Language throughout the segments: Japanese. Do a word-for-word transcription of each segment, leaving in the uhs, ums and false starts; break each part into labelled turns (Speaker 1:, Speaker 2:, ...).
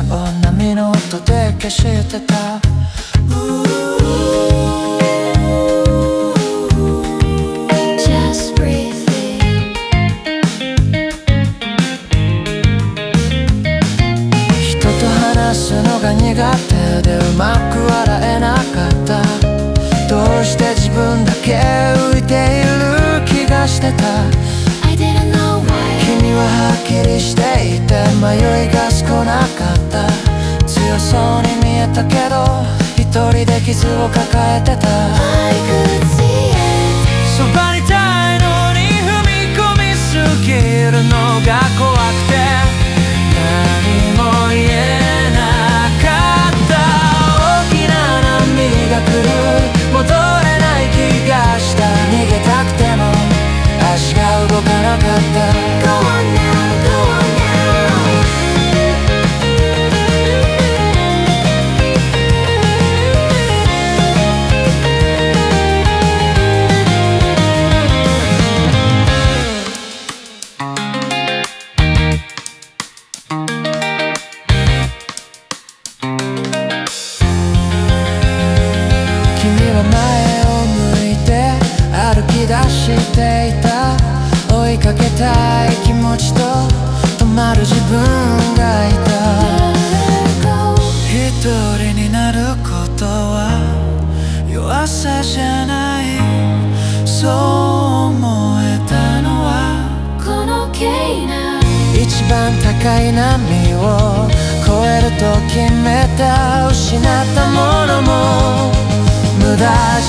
Speaker 1: を波の音で消してた。人と話すのが苦手でうまく笑えなかった。どうして自分だけ浮いている気がしてた。君ははっきりしていて迷いが少なかった。強そうに見えたけど一人で傷を抱えてた。そばにいたいのに踏み込みすぎるのが怖くて何も言えなかった。大きな波が来る、戻れない気がした。逃げたくても足が動かなかった。前を向いて歩き出していた。追いかけたい気持ちと止まる自分がいた。一人になることは弱さじゃない、そう思えたのはこの経緯。一番高い波を越えると決めた。失ったものも無駄じゃなかった。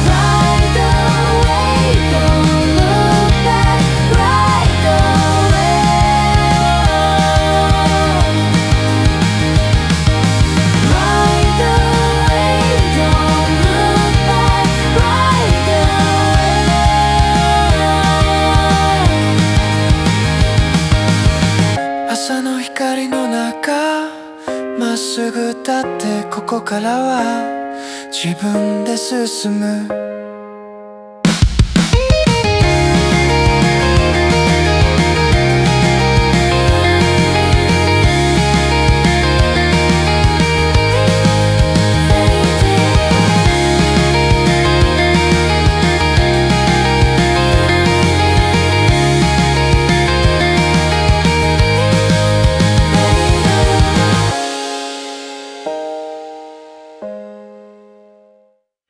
Speaker 1: 朝の光の中まっすぐ立ってここからは自分で進む。